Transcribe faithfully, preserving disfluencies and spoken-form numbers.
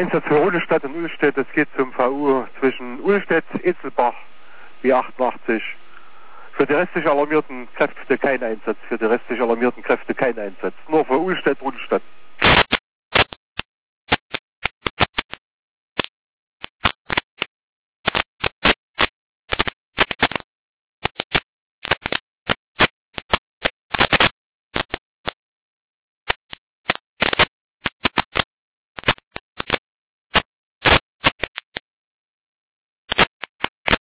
Einsatz für Ullstadt und Ullstedt, das geht zum V U zwischen Ullstedt, Etzelbach, B achtundachtzig. Für die restlich alarmierten Kräfte kein Einsatz, für die restlich alarmierten Kräfte kein Einsatz. Nur für Ullstedt, Ullstadt.